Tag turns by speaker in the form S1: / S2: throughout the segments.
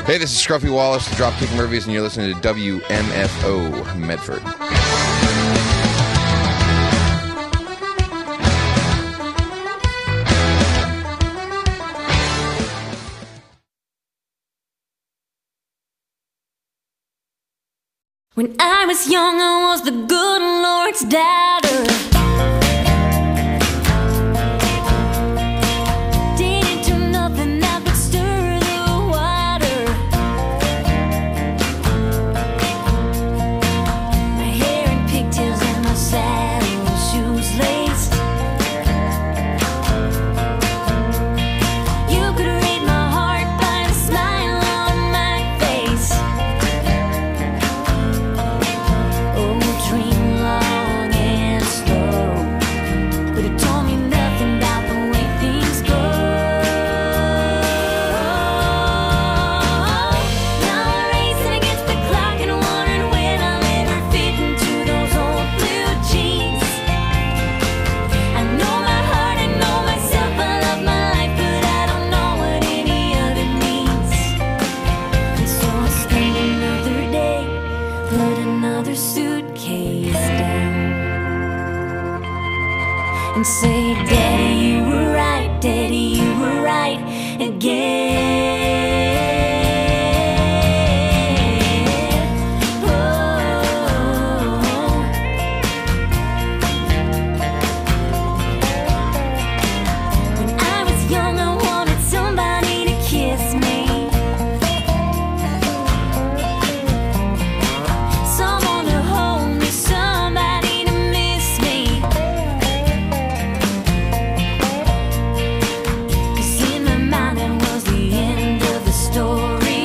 S1: Hey, this is Scruffy Wallace, the Dropkick Murphys, and you're listening to WMFO Medford.
S2: When I was young, I was the good Lord's daughter. Didn't do nothing that would stir the water. My hair in pigtails and my saddle shoes laced. You could read my heart by the smile on my face. Dream long and slow, but it told me nothing about the way things go. Now I'm racing against the clock and wondering when I'll ever fit into those old blue jeans. I know my heart, I know myself, I love my life, but I don't know what any of it means. And so I spend another day, put another suitcase down, and say, Daddy, you were right, Daddy, you were right again. When I was young, I wanted somebody to kiss me, someone to hold me, somebody to miss me. 'Cause in my mind that was the end of the story.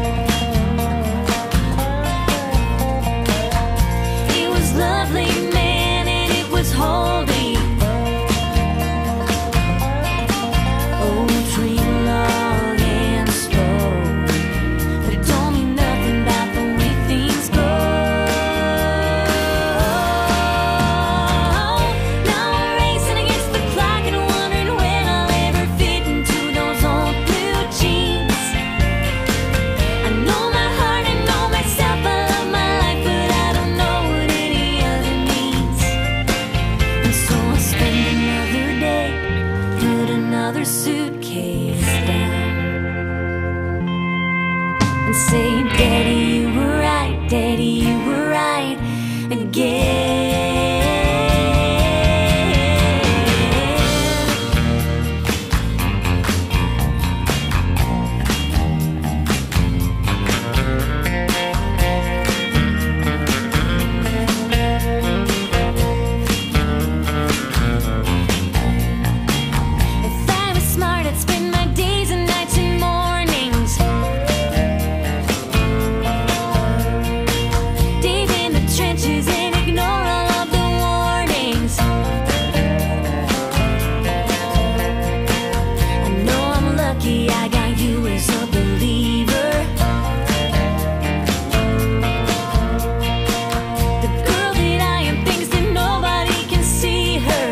S2: It was lovely, man, and it was holy. Oh, dream long and slow, but it told me nothing about the way things go. Now I'm racing against the clock and wondering when I'll ever fit into those old blue jeans. I know my heart, I know myself, I love my life, but I don't know what any of it means. And so I spend another day, put another suitcase down, and say, Daddy, you were right, Daddy, you were right again. If I was smart, I'd spend my days and nights and mornings deep in the trenches and ignore all of the warnings. I know I'm lucky I got you as a believer. The girl that I am thinks that nobody can see her.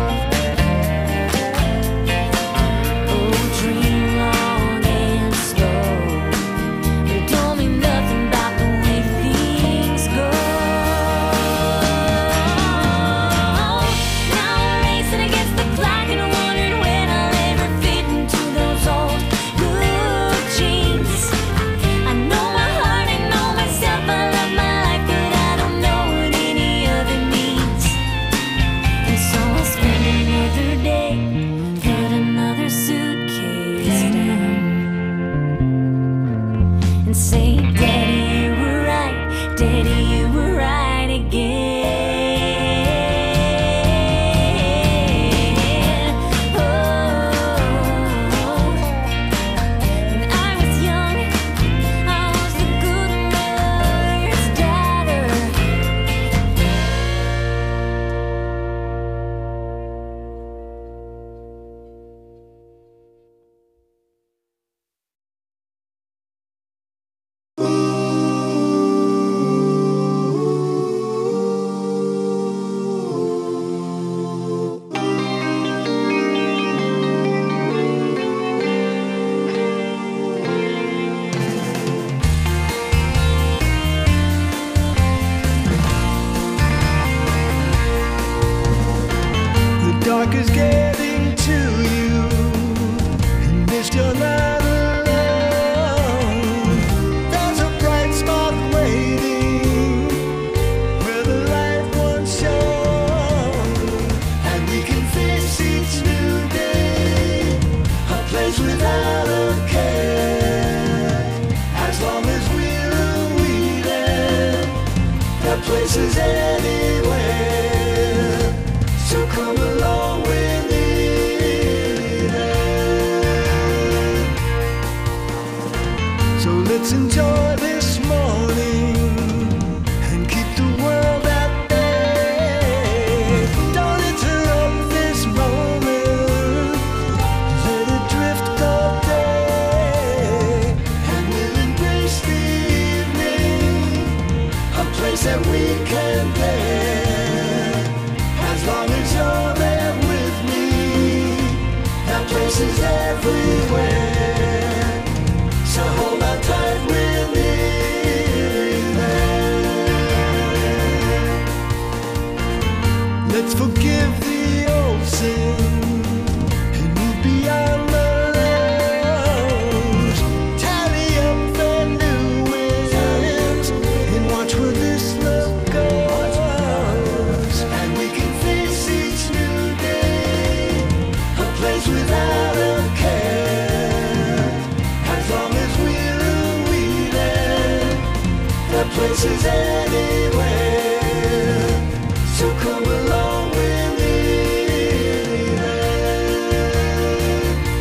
S2: Oh, dream long and slow, but it told me nothing about the way things go. Now I'm racing against the clock and wondering when I'll ever fit into those old blue jeans. I know my heart, I know myself, I love my life, but I don't know what any of it means. And so I'll spend another day, put another suitcase down, and say, Daddy, you were right, Daddy, you were right again. When I was young, I was the good Lord's daughter.
S3: least you're not alone. There's a bright spot waiting where the light once shone, and we can face each new day, a place without a care. As long as we're weeded, that place is anywhere. So come along with me there. So let's enjoy this morning and keep the world at bay. Don't interrupt this moment, let it drift all day, and we'll embrace the evening, a place that we can bear. As long as you're there with me, that place is everywhere. So hold on tight with me there. Let's forgive the old sin and move beyond the lows. Tally up the new wins and watch where this love goes. And we can face each new day, a place without a care. As long as we're weeded, that place is anywhere. So come along with me there.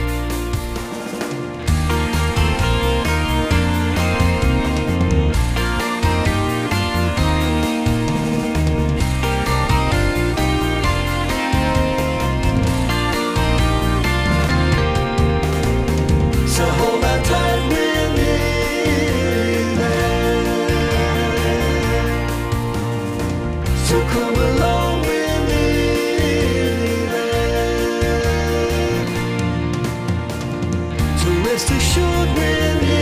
S3: So hold on tight with me there. So come along with me there. So rest assured with me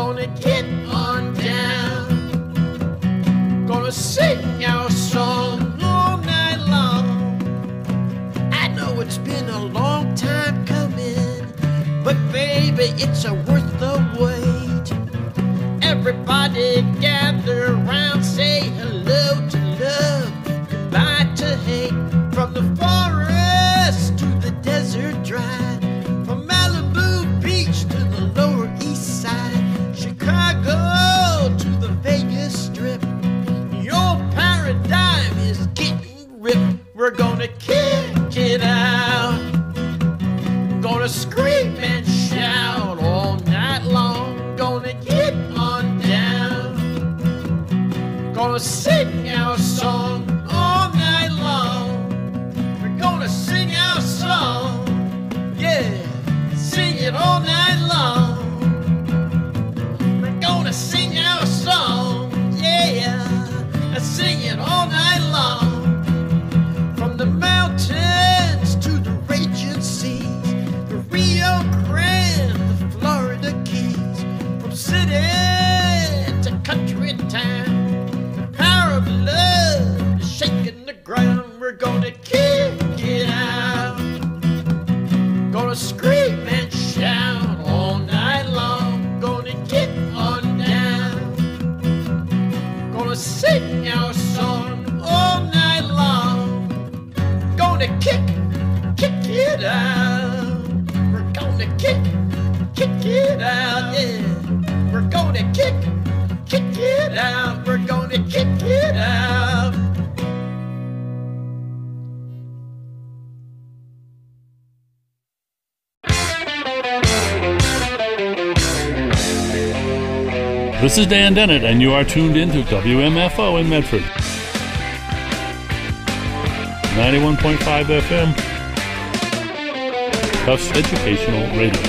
S4: gonna get on down. Gonna sing our song all night long. I know it's been a long time coming, but baby, it's worth the wait. Everybody gather around, say hello to love, goodbye to hate. From the forest to the desert dry, from Malibu Beach to the Lower East Side, Chicago to the Vegas Strip. Your paradigm is getting ripped. We're gonna kick it out, gonna scream and shout all night long. Gonna get on down, gonna sing our song all night long. We're gonna sing our song, yeah, sing it all night long. We're gonna sing our song, yeah, sing it all night long. From the mountains to the raging seas, the Rio Grande, the Florida Keys, from city to country town, the power of love is shaking the ground. We're gonna kick it out, gonna scream and shout all night long. Gonna get on down, gonna sing our song all night long. Gonna kick it out. We're gonna kick it out, yeah. We're gonna kick it out. We're gonna kick it out.
S5: This is Dan Dennett, and you are tuned in to WMFO in Medford. 91.5 FM, Tufts Educational Radio.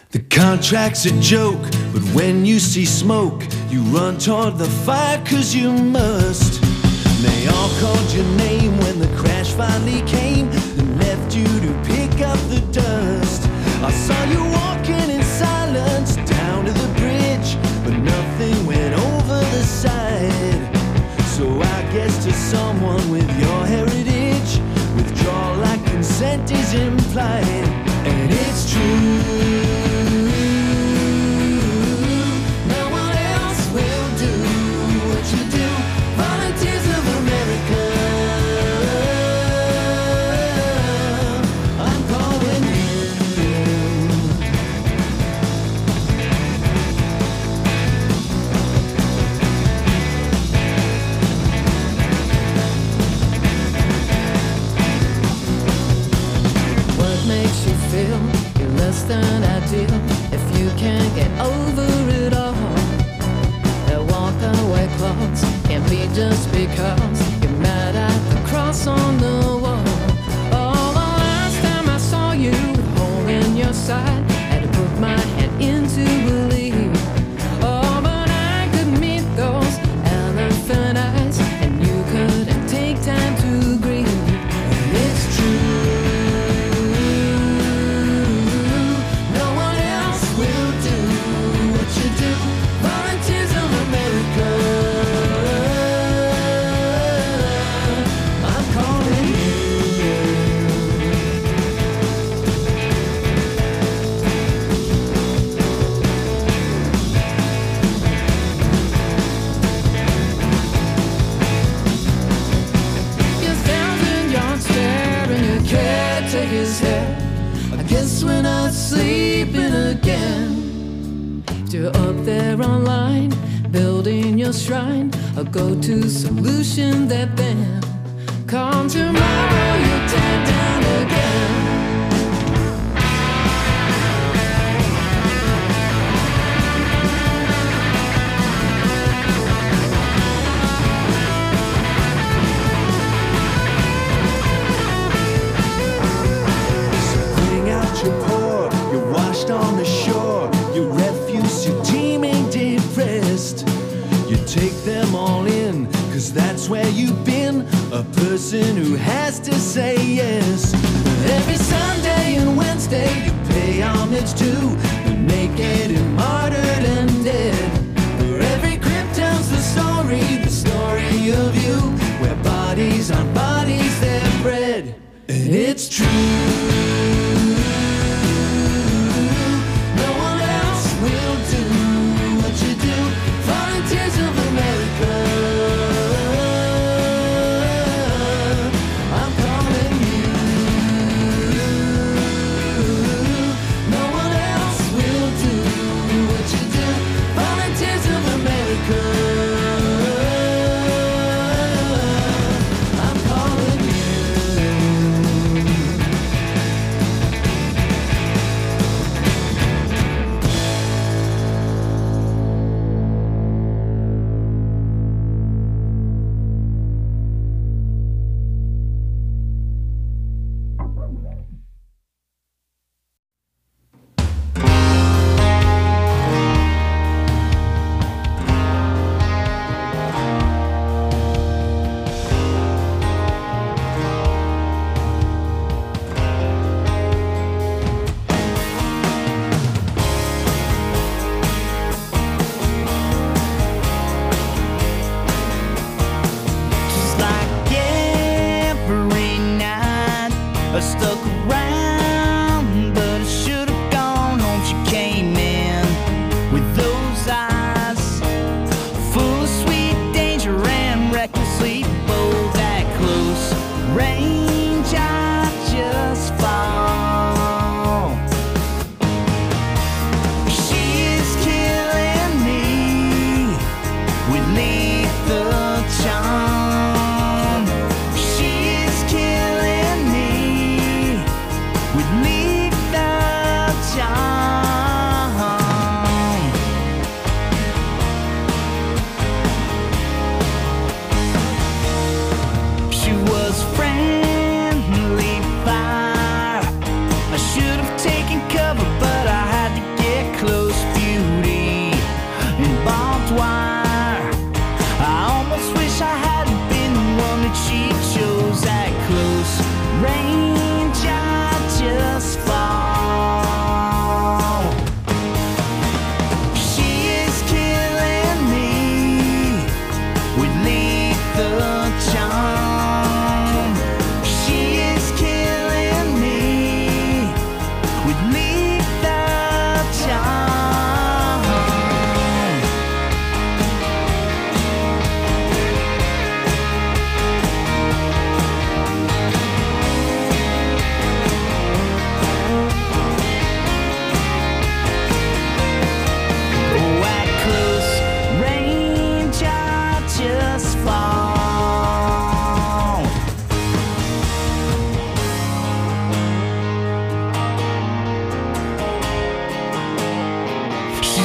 S3: The contract's a joke, but when you see smoke, you run toward the fire 'cause you must. And they all called your name when the crash finally came and left you to pick up the dust. I saw you walking in silence down to the bridge, but nothing went over the side. So I guess to someone with your heritage, withdrawal like consent is implied. And it's true, no one else will do what you do. Volunteers of America, I'm calling you. What makes you feel you're less than ideal if you can't get over it all? That walk away clause can't be just because you're mad at the cross on the wall. Oh, the last time I saw you, hole in your side, had to put my head in to believe. Oh, but I could meet those elephant eyes, and you couldn't take time to grieve. And it's true, no one else will do what you do. Volunteers of America, I'm calling you. Your 1,000-yard stare and your caretaker's hair. I guess we're not sleeping again. If you're up there online, building your shrine, a go-to solution that then come tomorrow you tear down again. Putting out your pour, you're washed on the shore, your refuse, you're teeming depressed. You take them all in, 'cause that's where you've been, a person who has to say yes. Every Sunday and Wednesday you pay homage to the naked and martyred and dead. Where every crypt tells the story of you, where bodies on bodies they're bred. And it's true, no one else will do what you do. Volunteers of America, I'm calling you. No one else will do what you do. Volunteers of America, I'm calling you.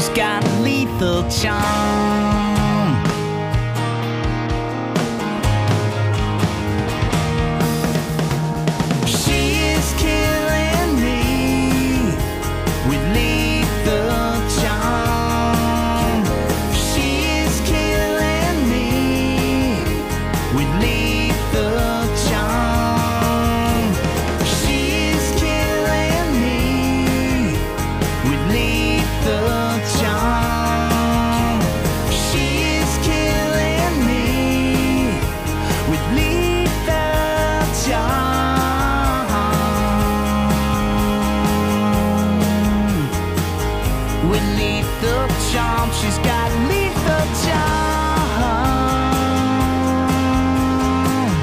S6: got lethal charm. She is killing me with lethal charm. She is killing me with lethal charm. She is killing me with lethal charm. She is killing me with lethal charm. With lethal charm, she's got lethal charm.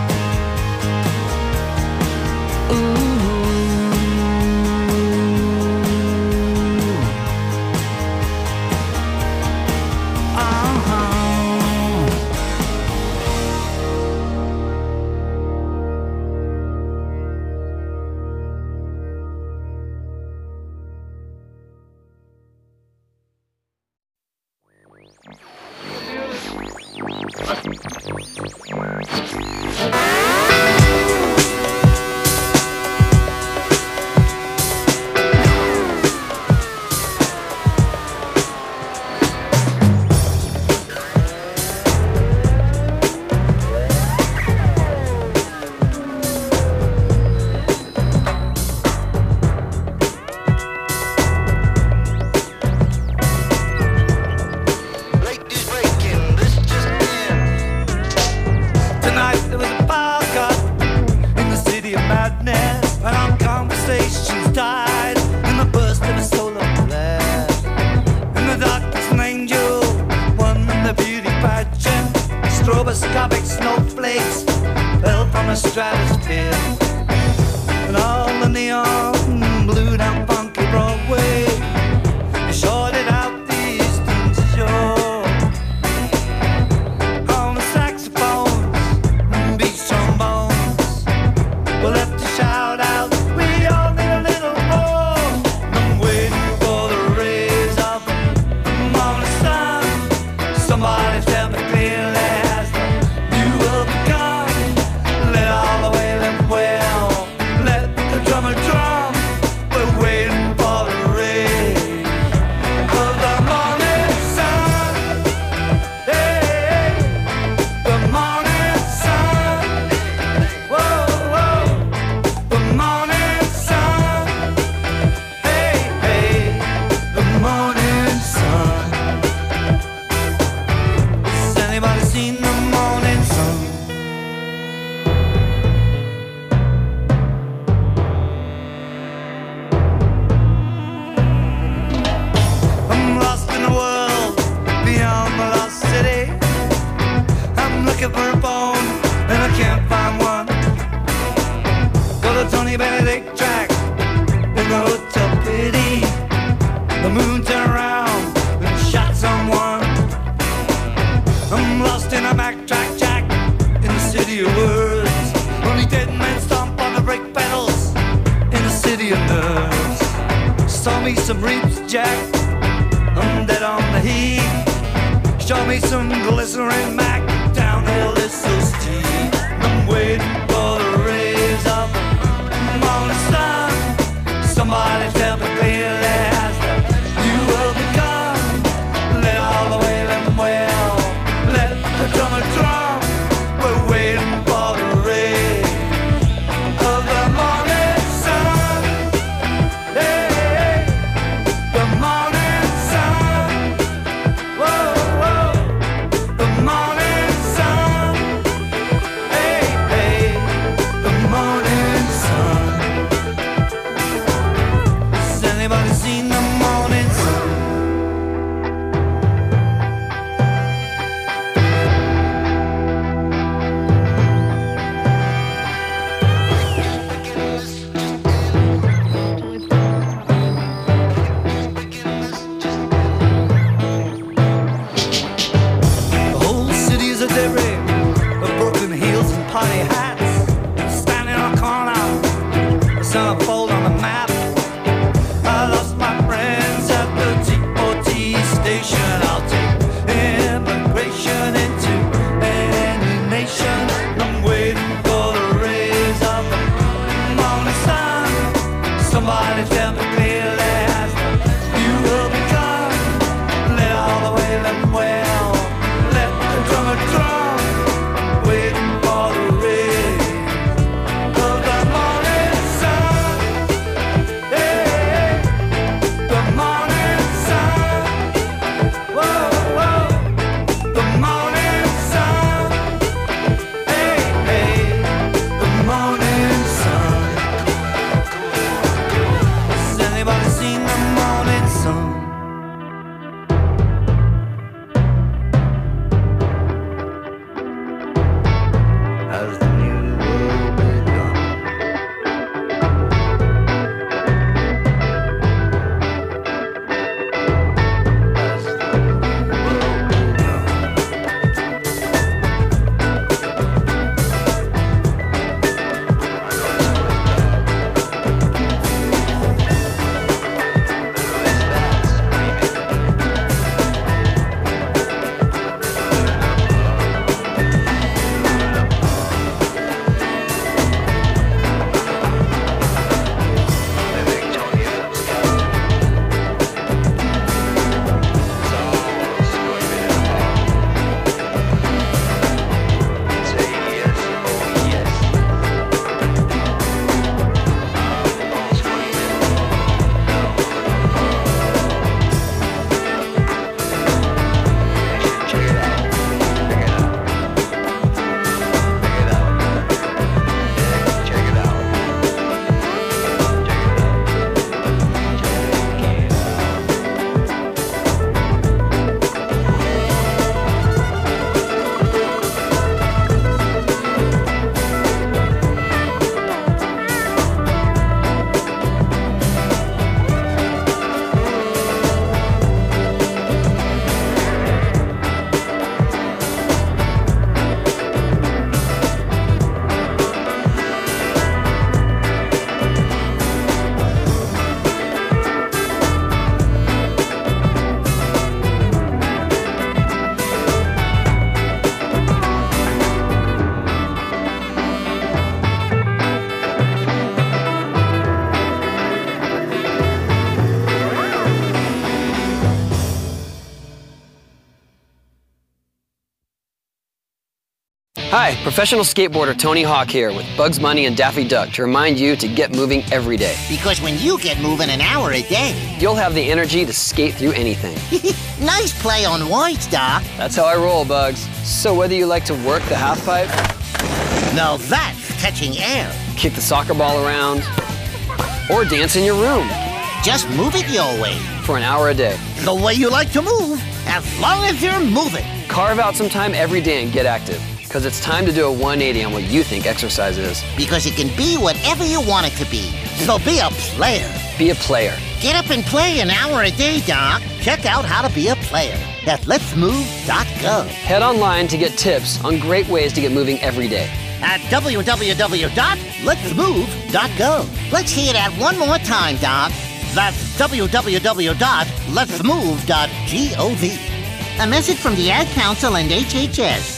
S3: Ladies breaking, this just in. Tonight there was a fire cut in the city of madness, and our conversations died in the burst of a solar flare. In the darkness, an angel won the beauty pageant. Stroboscopic snowflakes fell from the stratosphere, and all the neon blew down funky Broadway. They shorted out the eastern shore. On the saxophones and beat trombones, we'll have to shout out, we all need a little more. I'm waiting for the rays of the morning sun. Somebody tell me clearly, has the new world begun? Let all the wailing wail, let the drummer drum. We're waiting for the rays of the morning sun. Hey, the morning sun. Whoa, whoa, the morning sun. Hey, hey, the morning sun. Has anybody seen the morning sun? I'm lost in a world beyond the lost city. I'm looking for a phone and I can't find one. Got a Tony Benedict track in the hotel pity. The moon turned around and shot someone. I'm lost in a backtrack jack in the city of words. Only dead men stomp on the brake pedals in the city of nerves. Saw me some reaps, Jack. I'm dead on the heat. Show me some glycerin Mac. Downhill is so steep. I'm waiting for the rays of the morning sun. Somebody tell me clearly, has the new world begun? Let all the wailing wail, let the drummer drum. We're waiting for the rays of the morning sun. Hey, the morning sun. Whoa, whoa, the morning sun. Hey, hey, the morning sun. Has anybody seen the morning sun? The whole city is a debris of broken heels and party hats. Standing on a corner, the centerfold on the map. I lost my friend.
S7: Hi, professional skateboarder Tony Hawk here with Bugs Bunny and Daffy Duck to remind you to get moving every day.
S8: Because when you get moving an hour a day,
S7: You'll have the energy to skate through anything.
S8: nice play on words, Doc.
S7: That's how I roll, Bugs. So whether you like to work the half pipe,
S8: Now that's catching air.
S7: kick the soccer ball around, or dance in your room
S8: Just move it your way.
S7: for an hour a day.
S8: The way you like to move, as long as you're moving.
S7: Carve out some time every day and get active, because it's time to do a 180 on what you think exercise is.
S8: Because it can be whatever you want it to be. So be a player.
S7: Be a player.
S8: Get up and play an hour a day, Doc. Check out how to be a player at letsmove.gov.
S7: Head online to get tips on great ways to get moving every day.
S8: At www.letsmove.gov. Let's hear that one more time, Doc. That's www.letsmove.gov. A message from the Ad Council and HHS.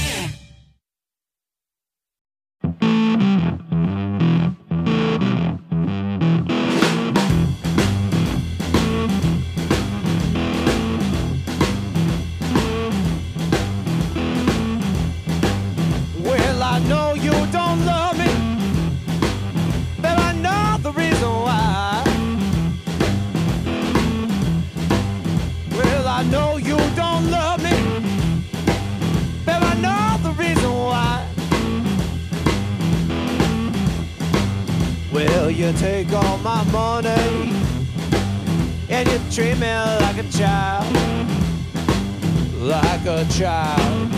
S3: Well, I know you don't love me, but I know the reason why. Well, I know you don't love me, but I know the reason why. Well, you take all my money and you treat me like a child, like a child.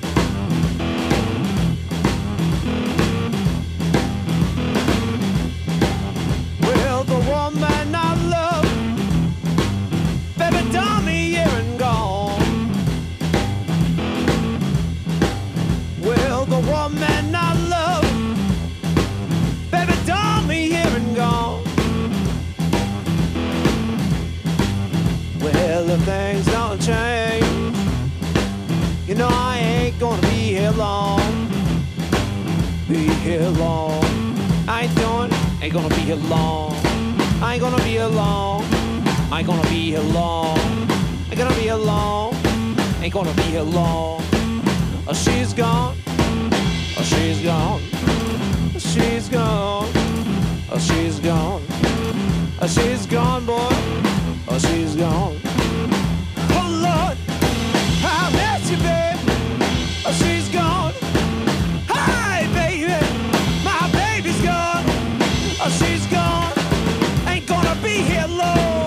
S3: Well, the woman I love, baby, done me here and gone. Well, the woman I love, baby, done me here and gone. Well, if things don't change, you know I ain't gonna be here long. Be here long. I ain't doing it. Ain't gonna be here long. I ain't gonna be here long. I ain't gonna be here long. Ain't gonna be here long. Ain't gonna be here long. Oh, she's gone. Oh, she's gone. Oh, she's gone. Oh, she's gone. Oh, she's gone, boy. Oh, she's gone. Oh, Lord, I miss you, babe. Oh, she's gone. Hi, baby. My baby's gone. Oh, she's gone. Ain't gonna be here long.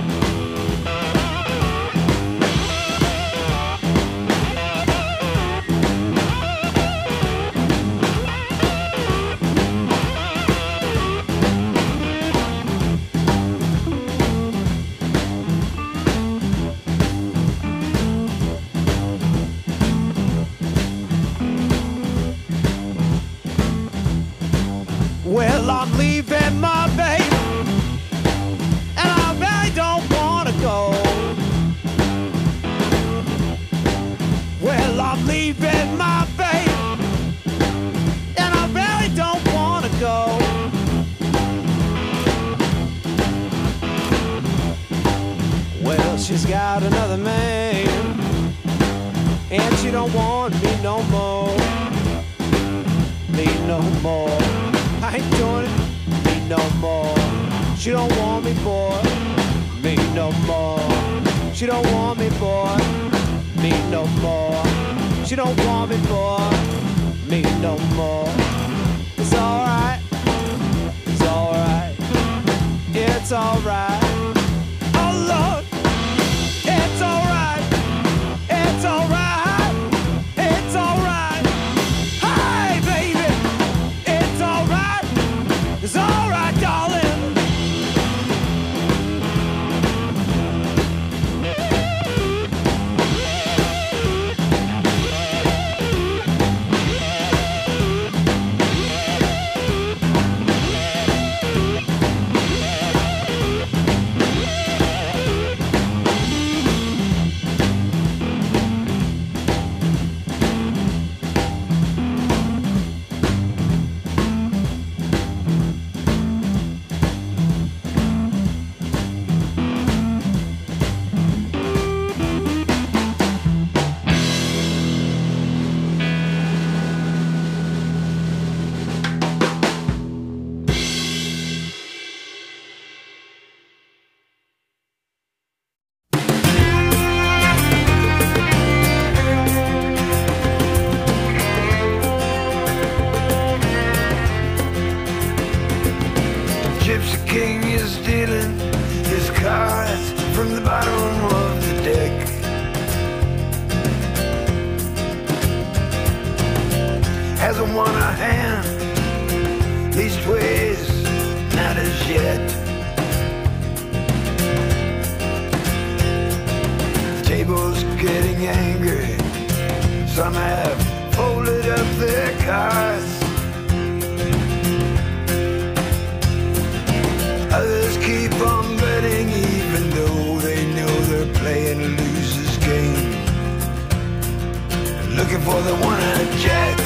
S3: Well, I'm leaving my baby, and I really don't wanna go. Well, I'm leaving my baby, and I really don't wanna go. Well, she's got another man, and she don't want me no more. Me no more. I ain't doing it, me no more. She don't want me, boy, me no more. She don't want me, boy, me no more. She don't want me, boy, me no more. It's alright, it's alright, it's alright. Oh Lord, it's alright, it's alright, it's alright. Hi, baby, it's alright. It's alright, darling. from the bottom of the deck. Hasn't won a hand, leastways not as yet. The table's getting angry. Some have folded up their cards. Others keep on betting even though they know they're playing a loser's game. Looking for the one-eyed jack.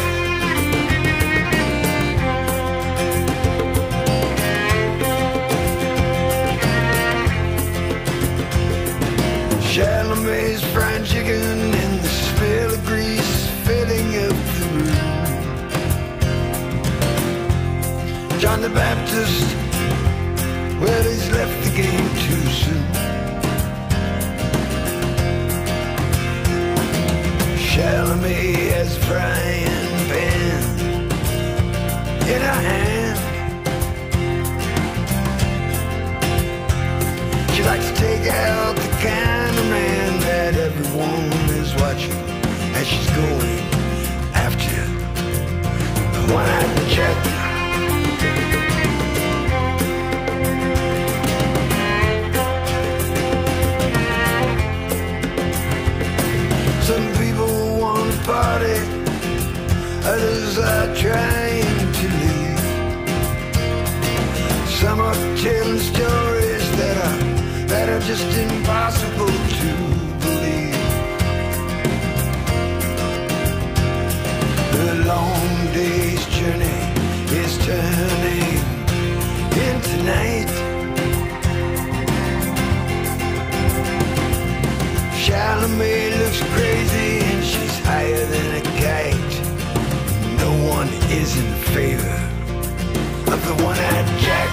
S3: Chalamet's fried chicken and the smell of grease filling up the room. John the Baptist, well, he's left the game too soon. Chalamet has a frying pan in her hand. She likes to take out the kind of man that everyone is watching as she's going after the one-eyed jack. Some people want to party, others are trying to leave. Some are telling stories that are just impossible to believe. The long day's journey is turning into night. Chalamet looks crazy and she's higher than a kite. No one is in favor of the one-eyed jack.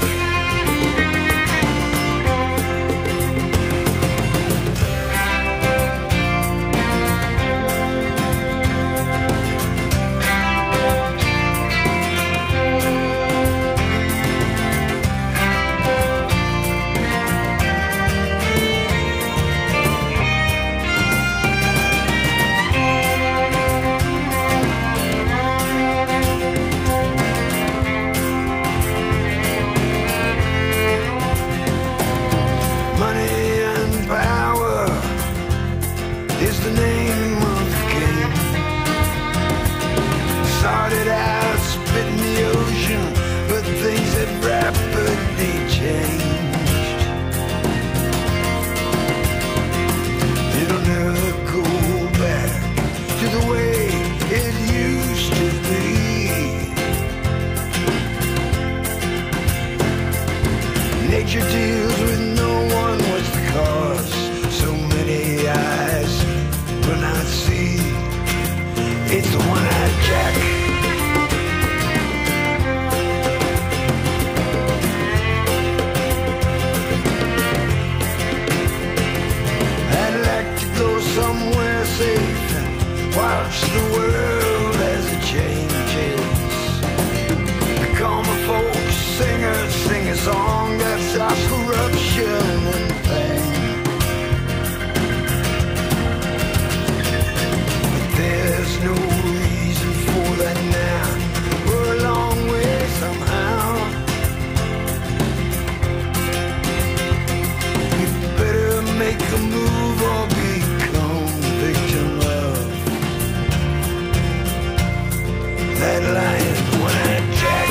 S3: Started out spitting the ocean, but things have rapidly changed. It'll never go back to the way it used to be. Nature deals with no one. What's the cause? So many eyes will not see. It's the one-eyed jack. I'd like to go somewhere safe and watch the world as it changes. I call my folks singers, sing a song that stops corruption and pain. But there's no reason for that now. We're a long way somehow. We better make a move or become victim of that lion one-eyed jack.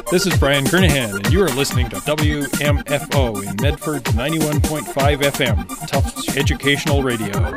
S9: This is Brian Kernahan, and you are listening to WMFO in Medford's 91.5 FM, Tufts Educational Radio.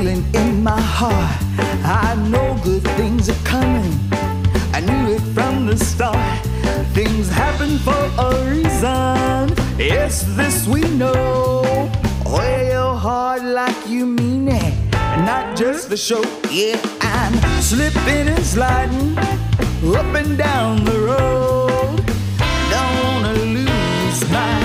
S6: feeling in my heart. I know good things are coming. I knew it from the start. Things happen for a reason. Yes, this we know. Wear your heart like you mean it, not just the show. Yeah, I'm slipping and sliding up and down the road. Don't wanna lose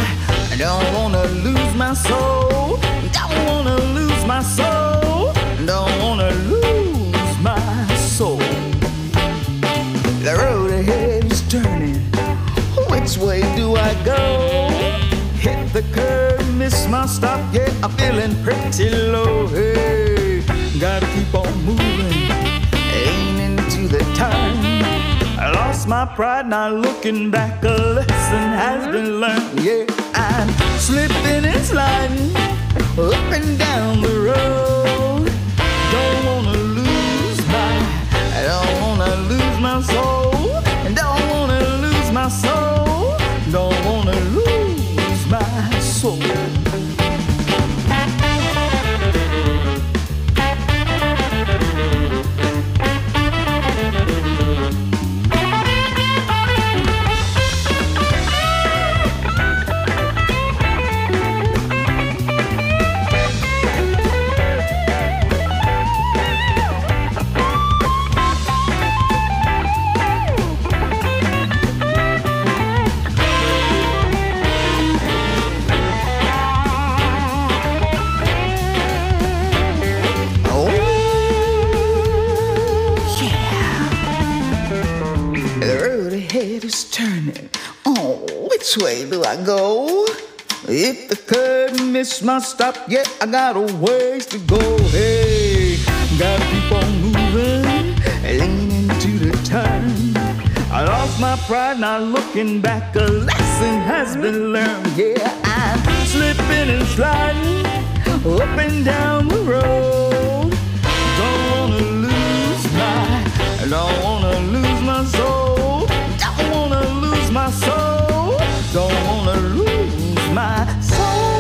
S6: my soul. Don't wanna lose my soul. Don't wanna lose my soul. The road ahead is turning. Which way do I go? Hit the curb, miss my stop. Yeah, I'm feeling pretty low. Hey, gotta keep on moving, aiming to the turn. I lost my pride, not looking back. A lesson has been learned. Yeah, I'm slipping and sliding up and down the road. Don't wanna lose my soul. Don't wanna lose my soul. Don't wanna lose my soul. Which way do I go? Hit the curb, miss my stop. Yeah, I got a ways to go. Hey, gotta keep on moving, leaning to the turn. I lost my pride, not looking back. A lesson has been learned. Yeah, I'm slipping and sliding up and down the road. Don't wanna lose my soul. Don't wanna lose my soul. Don't wanna lose my soul.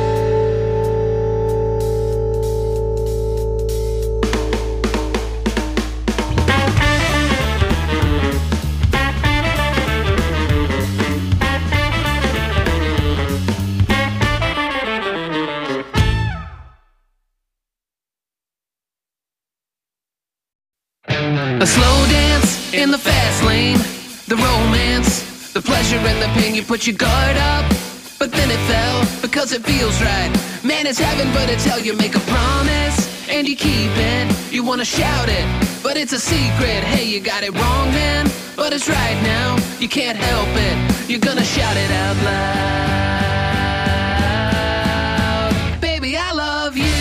S10: A slow dance in the fast lane, the romance, the pleasure and the pain. You put your guard up, but then it fell because it feels right. Man, it's heaven, but it's hell. You make a promise and you keep it. You wanna shout it, but it's a secret. Hey, you got it wrong, man, but it's right now. You can't help it. You're gonna shout it out loud. Baby, I love you.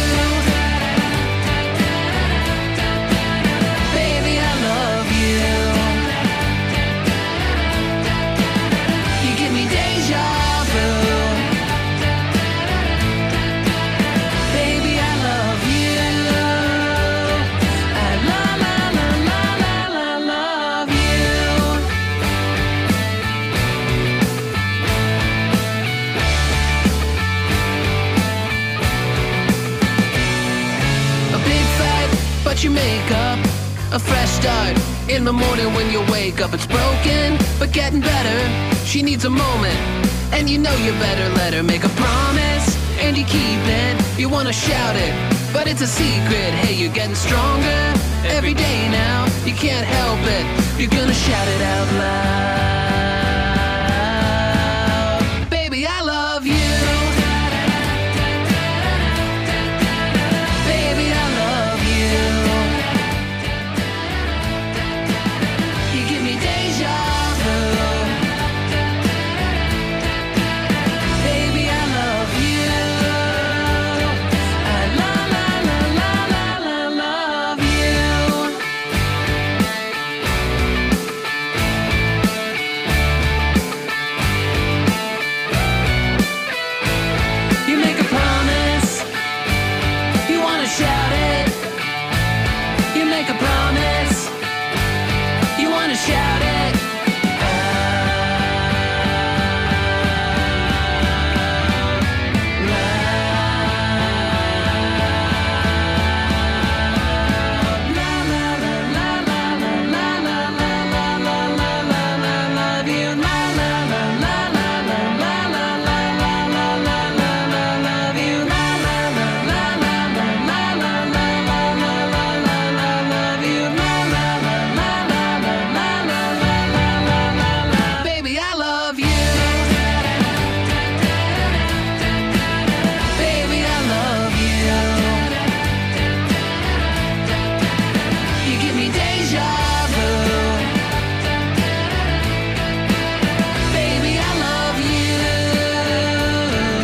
S10: You make up a fresh start in the morning when you wake up. It's broken, but getting better. She needs a moment, and you know you better let her make a promise, and you keep it. You wanna shout it, but it's a secret. Hey, you're getting stronger every day now. You can't help it. You're gonna shout it out loud. Baby, I love you.